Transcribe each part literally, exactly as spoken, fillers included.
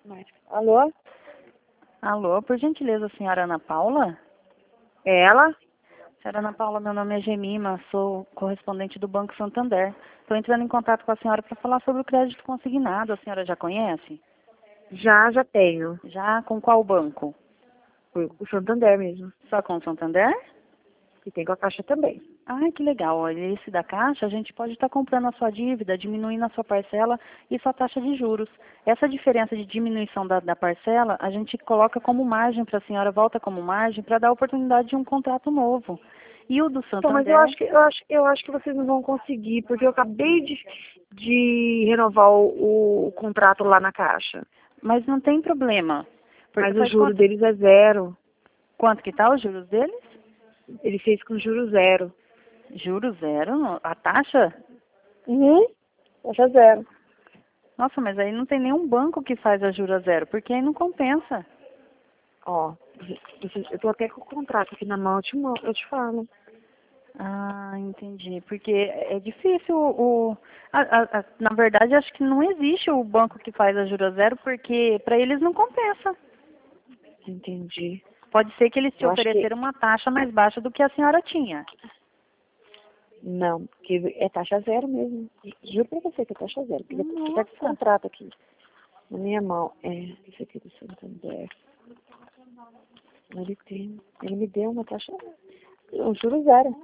Mas- Alô? Alô, por gentileza, senhora Ana Paula? É ela? Senhora Ana Paula, meu nome é Gemima, sou correspondente do Banco Santander. Estou entrando em contato com a senhora para falar sobre o crédito consignado. A senhora já conhece? Já, já tenho. Já? Com qual banco? Foi o Santander mesmo. Só com o Santander? E tem com a Caixa também. Ai, que legal. Olha, esse da Caixa, a gente pode estar comprando a sua dívida, diminuindo a sua parcela e sua taxa de juros. Essa diferença de diminuição da, da parcela, a gente coloca como margem para a senhora, volta como margem, para dar a oportunidade de um contrato novo. E o do Então, mas Santander... eu acho que eu acho, eu acho que vocês não vão conseguir, porque eu acabei de, de renovar o, o contrato lá na Caixa. Mas não tem problema. Porque Mas o faz juro quanto, deles é zero. quanto que tá os juros deles? Ele fez com juro zero. Juros zero? não- A taxa? Uhum. Taxa zero. Nossa, mas aí não tem nenhum banco que faz a juros zero, porque aí não compensa. Ó, você- eu tô até com o contrato aqui na mão, eu te, mo- eu te falo. Ah, entendi. Porque é difícil o... a- a- a- na verdade, acho que não existe o banco que faz a juros zero, porque para eles não compensa. Entendi. Pode ser que eles te Eu acho que ofereceram uma taxa mais baixa do que a senhora tinha. não, porque é taxa zero mesmo. Juro pra você que é taxa zero. Porque depois você tá com o Nossa. contrato aqui na minha mão. É, esse aqui do Santander. Ele tem. Ele me deu uma taxa. Um juro zero.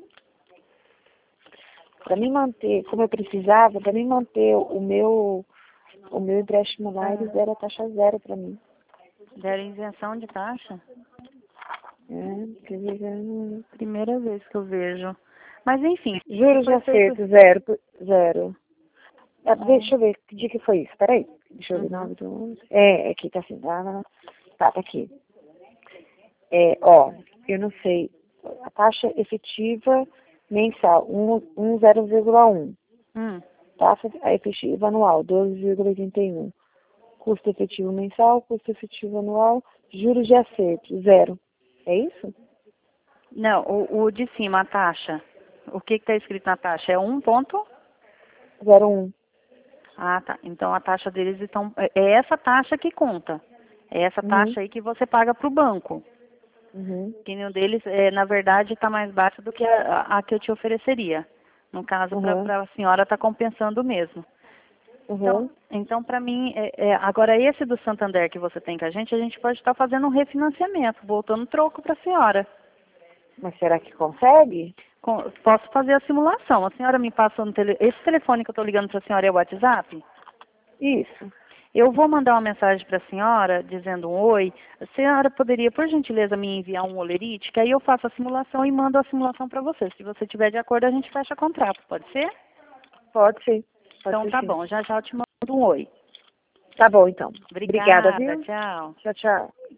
Pra mim manter, como eu precisava, pra mim manter o meu, o meu empréstimo lá, eles deram a taxa zero pra mim. Deram isenção de taxa? É, quer dizer, é, Primeira vez que eu vejo. Mas enfim, juros de foi feito... acerto, zero, por- zero. É, Ah, deixa eu ver que dia que foi isso, peraí. Deixa eu ver, uhum. nove do onze. É, aqui tá assim, tá, tá, tá aqui. É, ó, eu não sei, a taxa efetiva mensal, um, zero vírgula um. Hum. Taxa efetiva anual, doze vírgula oitenta e um. Custo efetivo mensal, custo efetivo anual, juros de acerto, zero. É isso? Não, o, o de cima, a taxa. O que está escrito na taxa? É um ponto? Zero um. Ah, tá. Então a taxa deles estão. É é essa taxa que conta. É essa Uhum, taxa aí que você paga para o banco. uhum, Que nenhum deles, é, na verdade, está mais baixa do que a, a que eu te ofereceria. No caso, uhum, para a senhora está compensando mesmo. Então, uhum. então para mim, é, é, agora esse do Santander que você tem com a gente, a gente pode estar fazendo um refinanciamento, voltando troco para a senhora. Mas será que consegue? Com- Posso fazer a simulação. A senhora me passa no tele... Esse telefone que eu estou ligando para a senhora é o WhatsApp? Isso. Eu vou mandar uma mensagem para a senhora dizendo um oi. A senhora poderia, por gentileza, me enviar um olerite, que aí eu faço a simulação e mando a simulação para você. Se você tiver de acordo, a gente fecha contrato, pode ser? Pode ser. Pode Então ser tá sim. bom, já já eu te mando um oi. Tá bom, então. Obrigada, Obrigada, viu? tchau. Tchau, tchau.